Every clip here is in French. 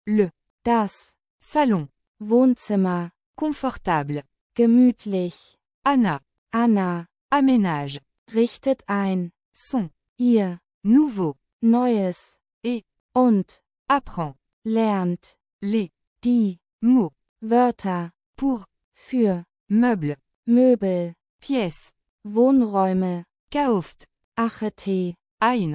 le, das, salon, Wohnzimmer, confortable, gemütlich, Anna, Anna, aménage, richtet ein, son, ihr, nouveau, Neues, et, und, apprend, lernt, les, die, mots, Wörter, pour, für, meuble, Möbel, pièce, Wohnräume, kauft, acheté, ein,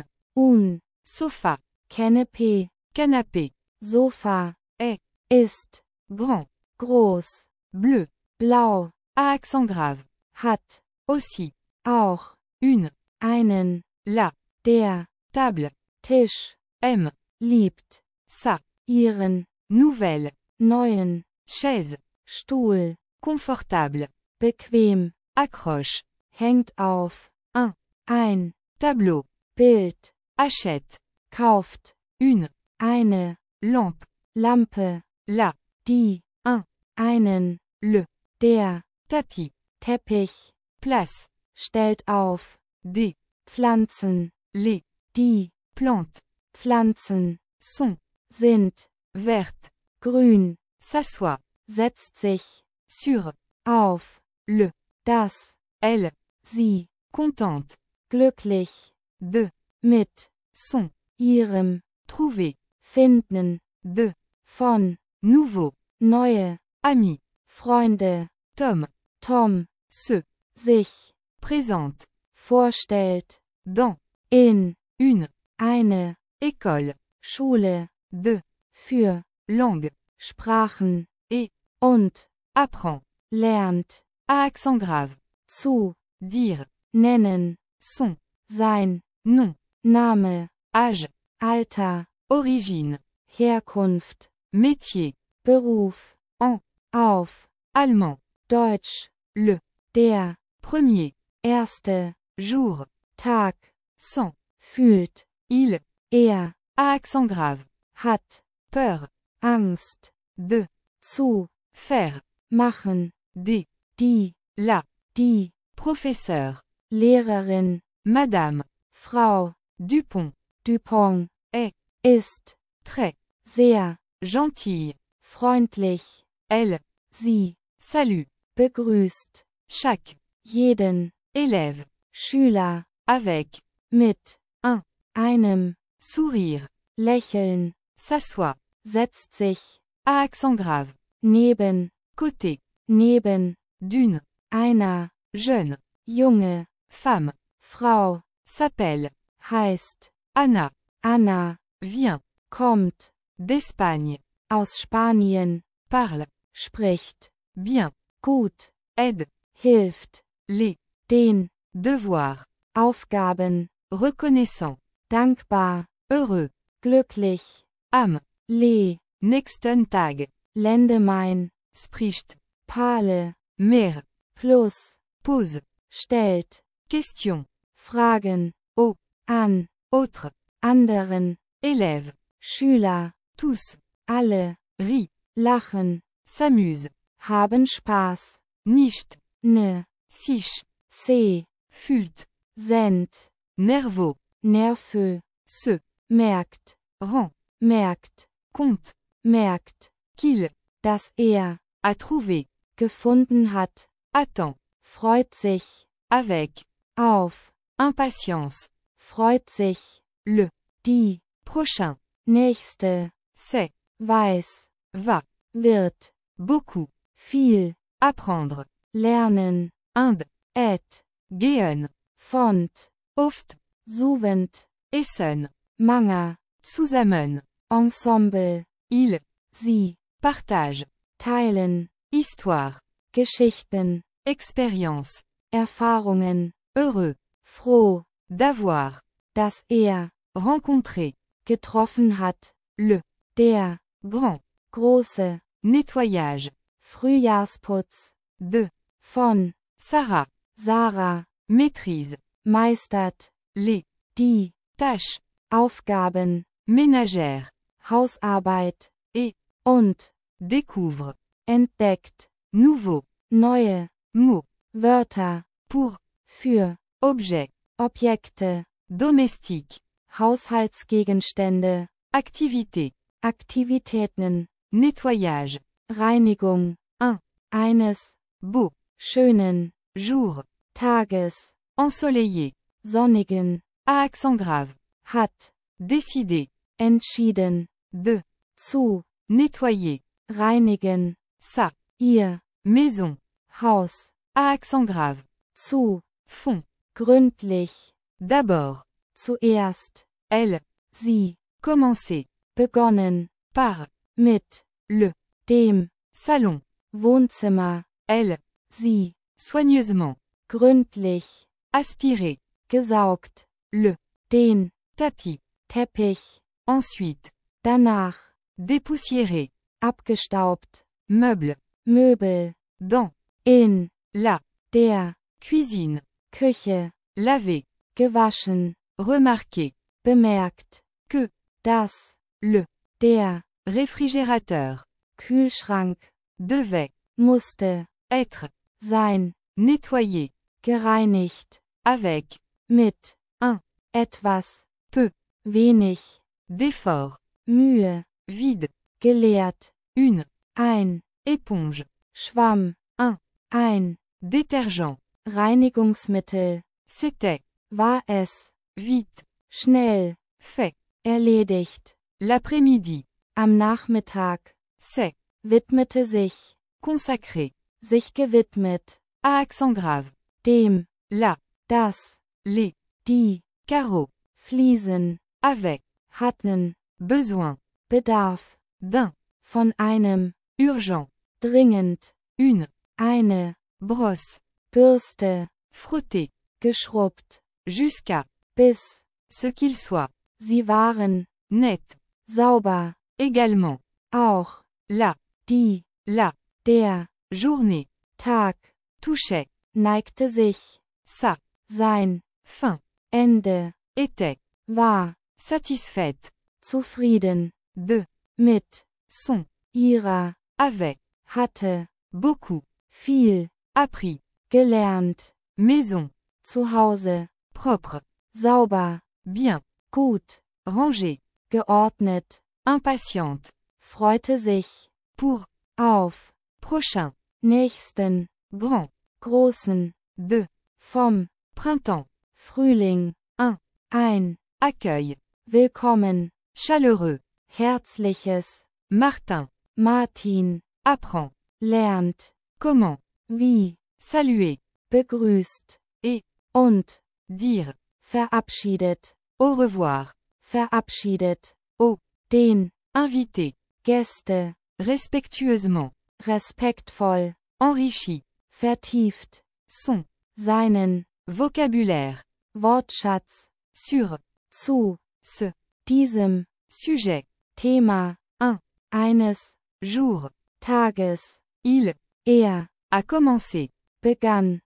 sofa, Canapé, canapé, Sofa, est, ist, grand, groß, bleu, blau, à accent grave, hat, aussi, auch, une, einen, la, der, table, Tisch, aime, liebt, sa, ihren, nouvelle, neuen, chaise, Stuhl, confortable, bequem, accroche, hängt auf, ein, tableau, Bild, achète, kauft, une, eine, lampe, Lampe, la, die, einen, le, der, tapis, Teppich, place, stellt auf, des, Pflanzen, les, die, plantes, Pflanzen, sont, sind, vertes, grün, s'assoit, setzt sich, sur, auf, le, das, elle, sie, contente, glücklich, de, mit, son, ihrem, trouver, finden, de, von, nouveau, neue, ami, Freunde, Tom, Tom, se, sich, présente, vorstellt, dans, in, une, eine, école, Schule, de, für, langue, Sprachen, et, und, apprend, lernt, à accent grave, zu, dire, nennen, son, sein, nom, Name, âge, Alter, origine, Herkunft, métier, Beruf, en, auf, allemand, Deutsch, le, der, premier, erste, jour, Tag, sans, fühlt, il, er, à accent grave, hat, peur, Angst, de, zu, faire, machen, des, die, la, die, professeur, Lehrerin, madame, Frau, Dupont, Dupont, est, ist, très, sehr, gentille, freundlich, elle, sie, salue, begrüßt, chaque, jeden, élève, Schüler, avec, mit, un, einem, sourire, lächeln, s'assoit, setzt sich, à accent grave, neben, côté, neben, d'une, einer, jeune, junge, femme, Frau, s'appelle, heißt, Anna, Anna, vient, kommt, d'Espagne, aus Spanien, parle, spricht, bien, gut, aide, hilft, les, den, devoirs, Aufgaben, reconnaissant, dankbar, heureux, glücklich, am, le, nächsten Tag, Ländemein, spricht, Pale, mer, plus, pose, stellt, question, fragen, au, an, autre, anderen, élève, Schüler, tous, alle, rit, lachen, s'amuse, haben Spaß, nicht, ne, sich, se, fult, sind, nerveux, nerveux, se, merkt, rend, merkt, compte, merkt, qu'il, dass a trouvé, gefunden hat, attend, freut sich, avec, auf, impatience, freut sich, le, die, prochain, nächste, c'est, weiß, va, wird, beaucoup, viel, apprendre, lernen, Inde, et, gehen, font, oft, suwend, essen, Manger, zusammen, Ensemble, il, sie, partage, teilen, histoire, Geschichten, expérience, Erfahrungen, heureux, froh, d'avoir, dass rencontré, getroffen hat, le, der, grand, große, nettoyage, Frühjahrsputz, de, von, Sarah, Sarah, maîtrise, meistert, les, die, tâches, Aufgaben, ménagères, Hausarbeit, et, und, découvre, entdeckt, nouveau, neue, mot, Wörter, pour, für, objet, Objekte, domestique, Haushaltsgegenstände, activité, Aktivitäten, nettoyage, Reinigung, eines, beau, schönen, jour, Tages, ensoleillé, sonnigen, à accent grave, hat, décider, entschieden, de, zu, nettoyer, reinigen, sa, ihr, maison, Haus, à accent grave, zu, fond, gründlich, d'abord, zuerst, elle, sie, commencer, begonnen, par, mit, le, dem, salon, Wohnzimmer, elle, sie, soigneusement, gründlich, aspirer, gesaugt, le, den, tapis, Teppich, ensuite, danach, dépoussiérer, abgestaubt, meuble, Möbel, dans, in, la, der, cuisine, Küche, laver, gewaschen, remarquer, bemerkt, que, das, le, der, réfrigérateur, Kühlschrank, devait, musste, être, sein, nettoyé, gereinigt, avec, mit, etwas, peu, wenig, d'effort, Mühe, vide, geleert, une, ein, éponge, Schwamm, ein, détergent, Reinigungsmittel, c'était, war es, vite, schnell, fait, erledigt, l'après-midi, am Nachmittag, c'est, widmete sich, consacré, sich gewidmet, à accent grave, dem, la, das, les, die, carreaux, Fliesen, avec, hatten, besoin, Bedarf, d'un, von einem, urgent, dringend, une, eine, brosse, Bürste, frotter, geschrubbt, jusqu'à, bis, ce qu'il soit, sie waren, net, sauber, également, auch, la, die, la, der, journée, Tag, touchait, neigte sich, sa, sein, fin, Ende, était, war, satisfaite, zufrieden, de, mit, son, ihrer, avait, hatte, beaucoup, viel, appris, gelernt, maison, zu Hause, propre, sauber, bien, gut, rangé, geordnet, impatiente, freute sich, pour, auf, prochain, nächsten, grand, großen, de, vom, printemps, Frühling, ein, accueil, willkommen, chaleureux, herzliches, Martin, Martin, apprend, lernt, comment, wie, saluer, begrüßt, et, und, dire, verabschiedet, au revoir, verabschiedet, au, den, invité, Gäste, respectueusement, respektvoll, enrichi, vertieft, son, seinen, vocabulaire, Wortschatz, sur, zu, ce, diesem, sujet, Thema, eines, jour, Tages, il, er, a commencé, begann,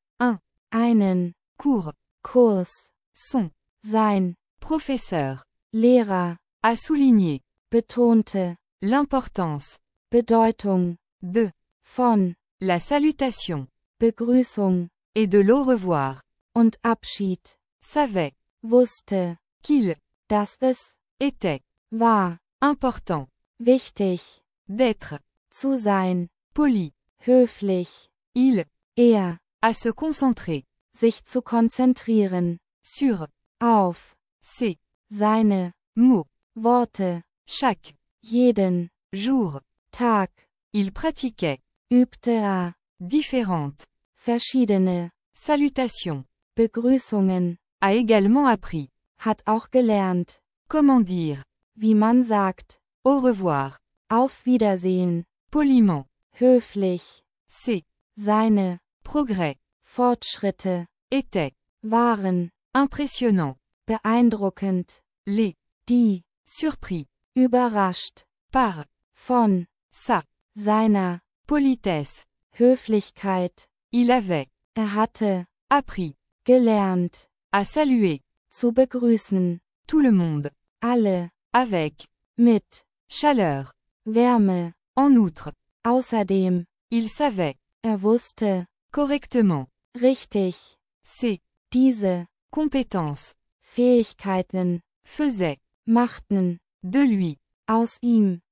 einen, cours, Kurs, son, sein, professeur, Lehrer, a souligné, betonte, l'importance, Bedeutung, de, von, la salutation, Begrüßung, et de l'au revoir, und Abschied, savait, wusste, qu'il, dass es, était, war, important, wichtig, d'être, zu sein, poli, höflich, il, er, à se concentrer, sich zu konzentrieren, sur, auf, ses, seine, mots, Worte, chaque, jeden, jour, Tag, il pratiquait, übte er, différentes, verschiedene, salutations, Begrüßungen, a également appris, hat auch gelernt, comment dire, wie man sagt, au revoir, auf Wiedersehen, poliment, höflich, ses, seine, progrès, Fortschritte, étaient, waren, impressionnants, beeindruckend, les, die, surpris, überrascht, par, von, sa, seiner, politesse, Höflichkeit, il avait, hatte, appris, gelernt, à saluer, zu begrüßen, tout le monde, alle, avec, mit, chaleur, Wärme, en outre, außerdem, il savait, wusste, correctement, richtig, ses, diese, compétences, Fähigkeiten, faisaient, machten, de lui, Aus ihm.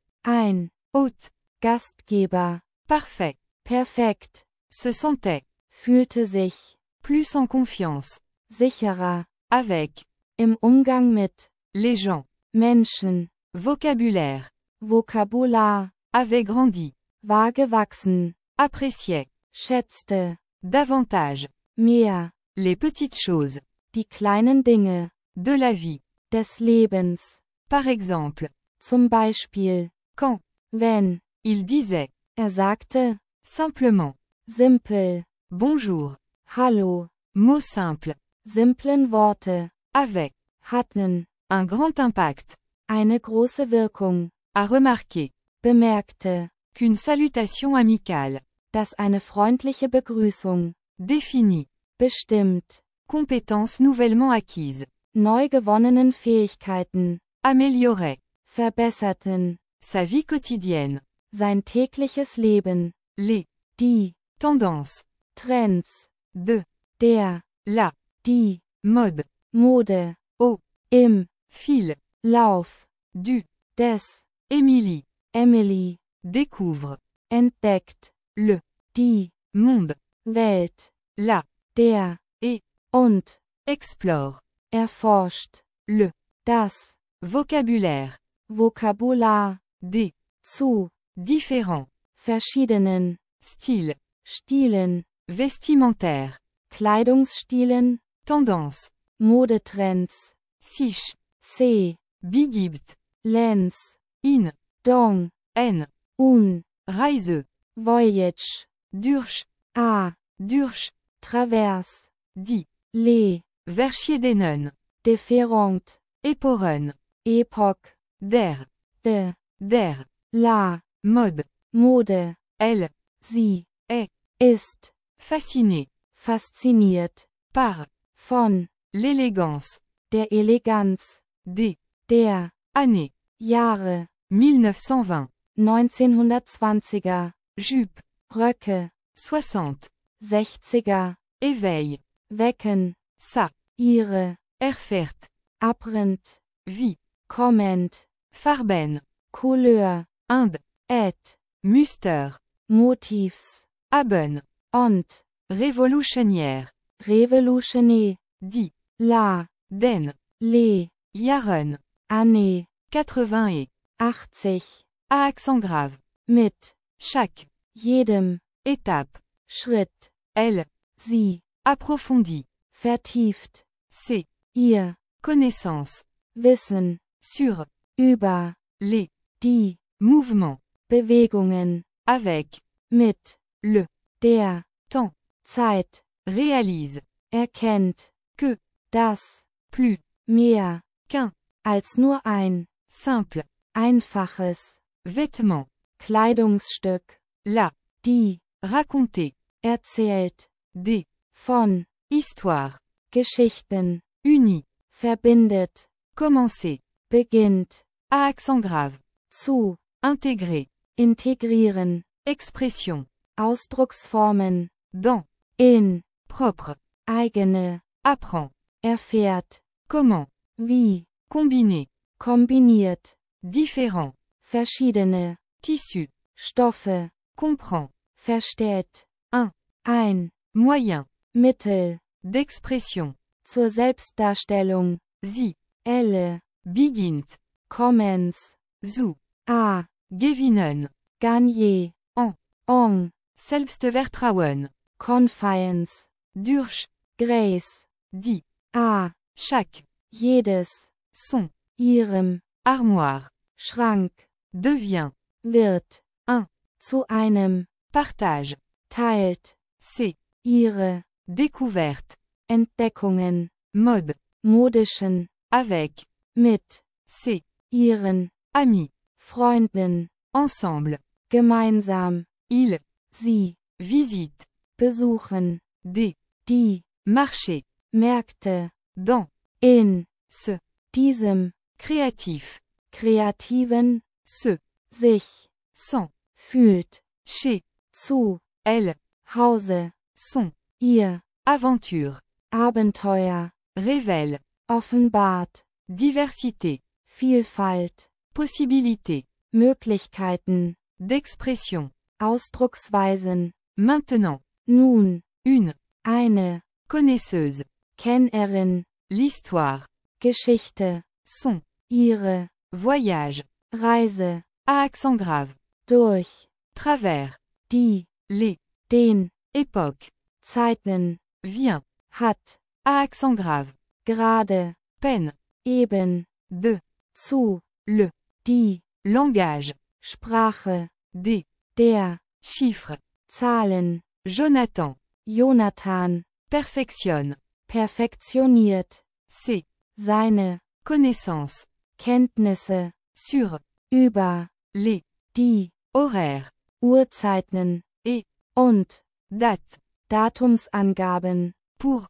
Ein. Hôte. Gastgeber. Parfait. Perfekt. Se sentait. Fühlte sich. Plus en confiance. Sicherer. Avec. Im Umgang mit. Les gens. Menschen. Vocabulaire. Vokabular. Avait grandi. War gewachsen. Appréciait. Schätzte. Davantage. Mehr. Les petites choses. Die kleinen Dinge. De la vie. Des Lebens. Par exemple. Zum Beispiel. Quand. Wenn. Il disait. Sagte. Simplement. Simpel. Bonjour. Hallo. Mot simple. Simplen Worte. Avait. Hatten. Un grand impact. Eine große Wirkung. A remarqué. Bemerkte. Qu'une salutation amicale. Dass eine freundliche Begrüßung. Définie. Bestimmt. Compétence nouvellement acquise. Neu gewonnenen Fähigkeiten. Améliorait. Verbesserten. Sa vie quotidienne. Sein tägliches Leben. Les. Die. Tendances. Trends. De. Der. La. Die. Mode. Mode. Au. Im. Fil. Lauf. Du. Des. Émilie. Emily. Découvre. Entdeckt. Le. Die. Monde. Welt. La. Der. Et. Und. Explore. Erforscht. Le. Das. Vocabulaire. Vokabular. Des. Zu. Différents. Verschiedenen. Style. Stilen. Vestimentaire. Kleidungsstilen. Tendance. Modetrends. Sich. C. Bigibt. Lens. In. Dong. N. Un. Reise. Voyage. Durch. A. Durch. Travers. Die. Les. Verschiedenen. Différent. Époren. Epoch. Der. De. Der. La. Mode. Mode. Elle. Sie. Est. Ist. Fasciné. Fasziniert. Par. Von. L'élégance. Der Eleganz. Des. Der. Années. Jahre. 1920. 1920er. Jupe. Röcke. 60. 60er. Éveil. Wecken. Ça. Ihre. Erfährt. Abrind. Vie. Kommend. Farben. Couleur. Inde. Et. Muster. Motivs. Haben. Und. Révolutionnaire. Revolutionné. Die. La. Den. Les. Jaren. Année. 80 et. 80. À accent grave. Mit. Chaque. Jedem. Étape. Schritt. Elle. Sie. Approfondie. Vertieft. C'est. Ihr. Connaissance. Wissen. Sur. Über. Les. Die. Mouvements. Bewegungen. Avec. Mit. Le. Der. Temps. Zeit. Réalise. Erkennt. Que. Das. Plus. Mehr. Qu'un. Als nur ein. Simple. Einfaches. Vêtement. Kleidungsstück. La. Die. Raconter. Erzählt. Des. Von. Histoire. Geschichten. Unis. Verbindet. Commencer. Beginnt. À accent grave. Zu. Intégrer. Integrieren. Expression. Ausdrucksformen. Dans. In. Propre. Eigene. Apprend. Erfährt. Comment. Wie. Combiner. Kombiniert. Différent. Verschiedene. Tissu. Stoffe. Comprend. Versteht. Un. Ein. Moyen. Mittel. D'expression. Zur Selbstdarstellung. Sie. Elle. Beginnt. Kommens. Zu. A. Gewinnen. Gagner. En. On. Selbstvertrauen. Confiance. Durch. Grace. Die. A. Chaque. Jedes. Son. Ihrem. Armoire. Schrank. Devient. Wird. Un. Zu einem. Partage. Teilt. C'est. Ihre. Découverte. Entdeckungen. Mode. Modischen. Avec. Mit. C'est. Ihren. Amis. Freunden. Ensemble. Gemeinsam. Il. Sie. Visite. Besuchen. Des. Die. Marcher. Märkte. Dans. In. Ce. Diesem. Créatif. Kreativen. Se. Sich. Sans. Fühlt. Chez. Zu. Elle. Hause. Son. Ihr. Aventure. Abenteuer. Révèle. Offenbart. Diversité. Vielfalt. possibilité, Möglichkeiten, d'expression, Ausdrucksweisen, maintenant, nun, une, eine, connaisseuse, Kennerin, l'histoire, Geschichte, son, ihre, voyage, Reise, à accent grave, durch, travers, die, les, den, époque, Zeiten, vient, hat, à accent grave, gerade, peine, eben, de, zu, le, die, langage, Sprache, des, der, chiffres, Zahlen, Jonathan, Jonathan, perfectionne, perfektioniert, ses, seine, connaissances, Kenntnisse, sur, über, les, die, horaires, Uhrzeiten, et, und, date, Datumsangaben, pour,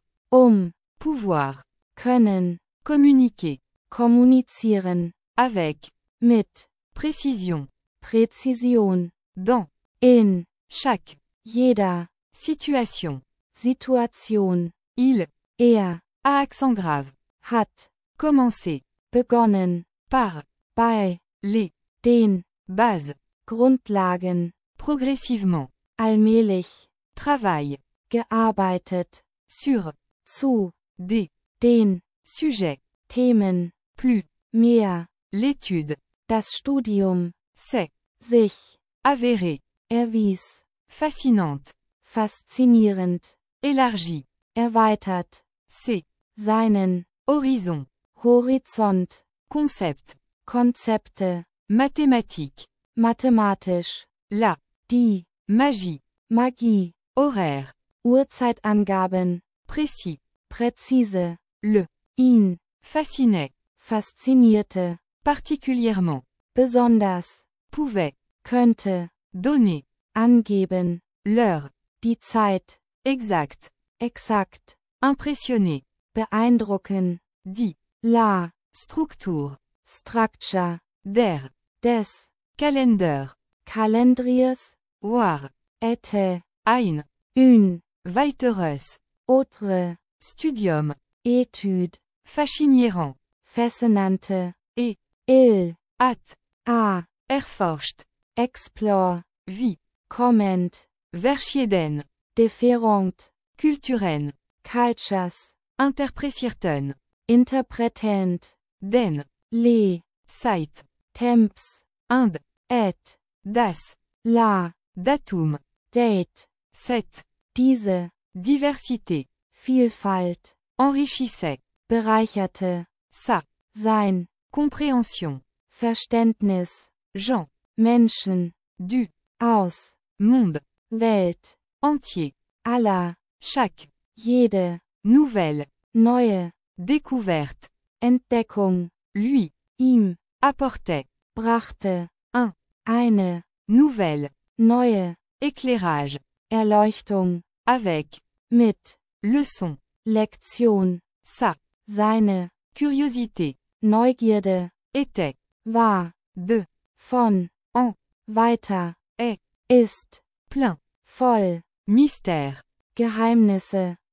pouvoir, können, communiquer, kommunizieren, avec, mit, précision, Präzision, dans, in, chaque, jeder, situation, Situation, il, er, à accent grave, hat, commencer, begonnen, par, bei, les, den, bases, Grundlagen, progressivement, allmählich, travail, gearbeitet, sur, zu, des, den, sujets, Themen, plus, mehr, l'étude, das Studium, c'est, sich, avéré, erwies, fascinante, faszinierend, élargie, erweitert, c'est, seinen, horizon, Horizont, concept, Konzepte, mathématique, mathematisch, la, die, magie, Magie, horaire, Uhrzeitangaben, précis, präzise, le, ihn, fascinait, faszinierte, particulièrement, besonders, pouvait, könnte, donner, angeben, l'heure, die Zeit, exact, exakt, impressionner, beeindrucken, dit, la, structure, structure, der, des, calendar, Kalendriers, war, ete, ein, une, weiteres, autre, studium, Etude, fascinierant, fascinante, et, il, at, a, erforscht, explore, vie, comment, verschieden, different, kulturen, cultures, interpretierten, interpretent, den, le, site, temps, Inde, et, das, la, datum, date, cette, diese, diversité, Vielfalt, enrichissait, bereicherte, sa, sein, compréhension, Verständnis, Jean, Menschen, du, aus, monde, Welt, entier, aller, chaque, jede, nouvelle, neue, découverte, Entdeckung, lui, ihm, apportait, brachte, un, eine, nouvelle, neue, éclairage, Erleuchtung, avec, mit, leçon, Lektion, sa, seine, curiosité, Neugierde, était, war, de, von, en, weiter, est, ist, plein, voll, mystère, Geheimnisse,